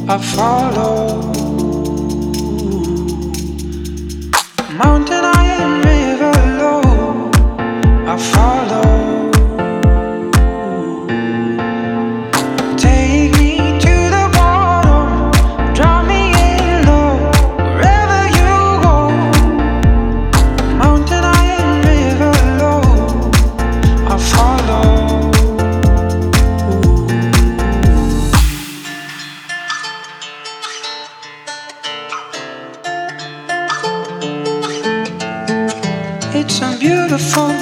I follow. Mountain high and river low, I follow. Take me to the bottom, drop me in low, wherever you go. Mountain high and river low, I follow. It's a beautiful